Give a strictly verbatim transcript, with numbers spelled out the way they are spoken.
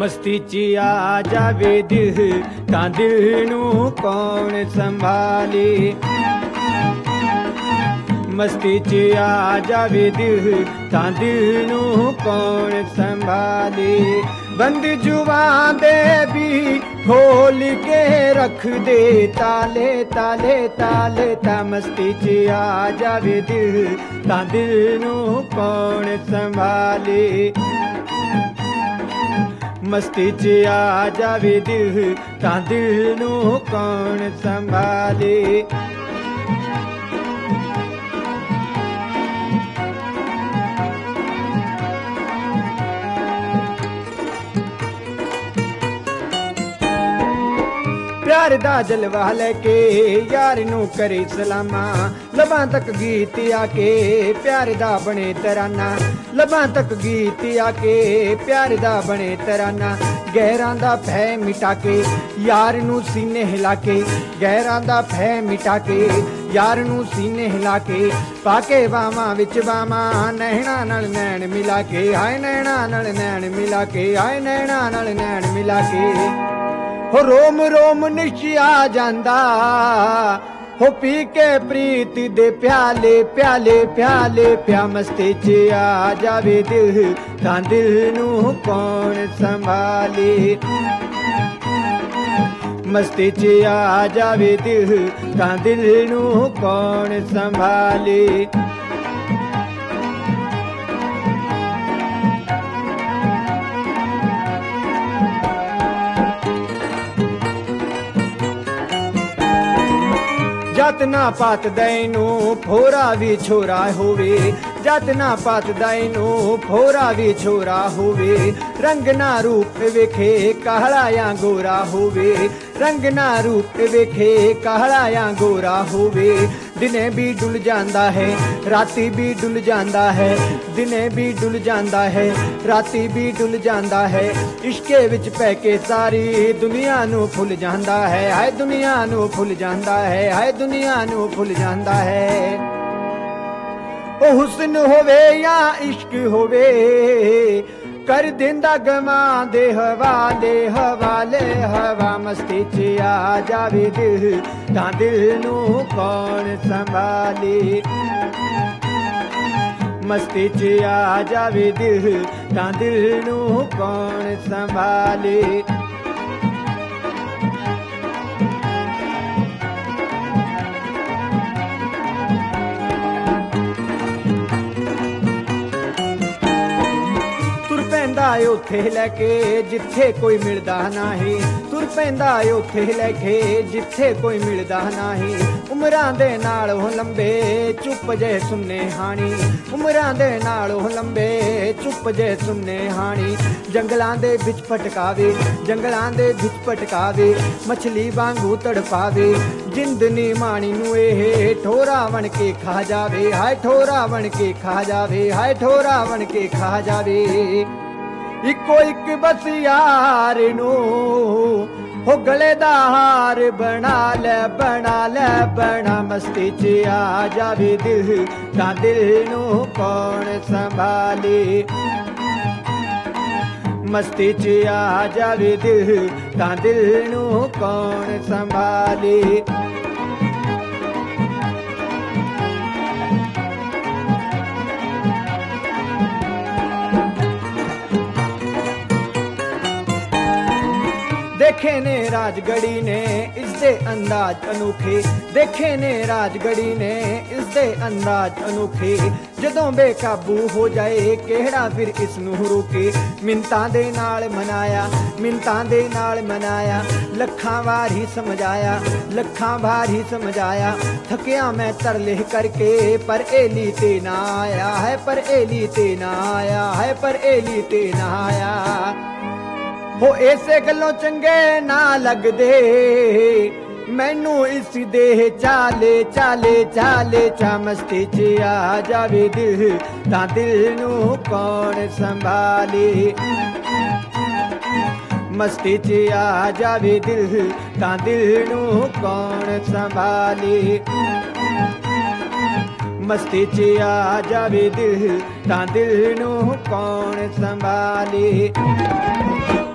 ਮਸਤੀ 'ਚ ਆ ਜਾਵੇ ਦਿਲ ਤਾਂ ਦਿਲ ਨੂੰ ਕੌਣ ਸੰਭਾਲੇ। ਮਸਤੀ 'ਚ ਆ ਜਾਵੇ ਦਿਲ ਤਾਂ ਦਿਲ ਨੂੰ ਕੌਣ ਸੰਭਾਲੇ। ਬੰਦ ਜੁਬਾਂ ਦੇ ਵੀ ਖੋਲ ਕੇ ਰੱਖ ਦੇ ਤਾਲੇ ਤਾਲੇ ਤਾਲੇ ਤਾਂ ਮਸਤੀ 'ਚ ਆ ਜਾਵੇ ਦਿਲ ਤਾਂ ਦਿਲ ਨੂੰ ਕੌਣ ਸੰਭਾਲੇ। ਮਸਤੀ 'ਚ ਆ ਜਾਵੇ ਦਿਲ ਤਾਂ ਦਿਲ ਨੂੰ ਕੌਣ ਸੰਭਾਲੇ। प्यार दा जलवा लेके यार नू करे सलामा। लबां तक गीत आके प्यार दा बने तराना। लबां तक गीत आके प्यार दा बने तराना। गैरां दा भय मिटा के यार नू सीने हिला के। गैरां दा भय मिटा के यार नू सीने हिला के। पाके बावां विच बावां नैणा नाल नैण मिला के। हाय नैणा नाल नैण मिला के। हाय नैणा नाल नैण मिला के। हो रोम रोम निशिया जांदा हो पी के प्रीत दे प्याले प्याले प्याले प्या। मस्ती 'च आ जावे दिल तां दिल नू कौन संभाले। मस्ती 'च आ जावे दिल तां दिल नू कौन संभाले। जात ना पात दैनू फोरा भी छोरा होवे। जात ना पात दैनू फोरा भी छोरा होवे। रंग ना रूप वेखे कहला या गोरा होवे। रंग ना रूप वेखे कहला या गोरा होवे। दिने भी डुल जांदा है राती भी डुल जांदा है। दिने भी डुल जांदा है राती भी डुल जांदा है। इश्के विच पै के सारी दुनिया नू फुल जांदा है। हाय दुनिया नू फुल जांदा है। हाय दुनिया नू फुल जांदा है। ओ हुस्न होवे या इश्क होवे कर दिंदा गमा दे हवाले हवाले हवा। मस्ती 'च आ जावे दिल तां दिल नू कौन संभाले। मस्ती 'च आ जावे दिल तां दिल नू कौन संभाले। ਉੱਥੇ ਲੈ ਕੇ ਜਿੱਥੇ ਕੋਈ ਮਿਲਦਾ ਨਹੀਂ। ਤੁਰ ਪੈਂਦਾ ਉੱਥੇ ਲੈ ਕੇ ਜਿੱਥੇ ਕੋਈ ਮਿਲਦਾ ਨਹੀਂ। ਉਮਰਾਂ ਦੇ ਨਾਲ ਉਹ ਲੰਬੇ ਚੁੱਪ ਜੇ ਸੁੰਨੇ ਹਾਣੀ। ਉਮਰਾਂ ਦੇ ਨਾਲ ਉਹ ਲੰਬੇ ਚੁੱਪ ਜੇ ਸੁੰਨੇ ਹਾਣੀ। ਜੰਗਲਾਂ ਦੇ ਵਿੱਚ ਭਟਕਾਵੇ ਜੰਗਲਾਂ ਦੇ ਵਿੱਚ ਭਟਕਾਵੇ। ਮਛਲੀ ਵਾਂਗੂ ਤੜਪਾਵੇ ਜਿੰਦ ਨੀ ਮਾਣੀ ਨੂੰ ਇਹ ਠੋਰਾ ਬਣ ਕੇ ਖਾ ਜਾਵੇ। ਹਾਏ ਠੋਰਾ ਬਣ ਕੇ ਖਾ ਜਾਵੇ। ਹਾਏ ਠੋਰਾ ਬਣ ਕੇ ਖਾ ਜਾਵੇ। इको एक बस यार नू हो गले दा हार बना ले बना ले बना। मस्ती 'च आ जावे दिल तां दिल नू कौन संभाले। मस्ती 'च आ जावे दिल तां दिल नू कौन संभाले। देखे ने राजगढ़ी ने इसदे अंदाज अनोखे। देखे ने राजगढ़ी ने इसदे अंदाज अनोखे। जदों बेकाबू हो जाए केड़ा फिर इसनू रोके। मिन्तां दे नाल मनाया मिन्तां दे नाल मनाया। लखां वार ही समझाया लखां वार ही समझाया। थकिया मैं तरले करके पर एली ते ना आया है। पर एली ते ना आया है। पर एली ते ना आया। हो ऐसे गल्लों चंगे ना लगदे मैनू इस देह चाले चाले चाले चा। मस्ती 'च आ जावे दिल तां दिल नू कौन संभाले। मस्ती 'च आ जावे दिल तां दिल नू कौन संभाले। मस्ती 'च आ जावे दिल तां दिल नू कौन संभाले।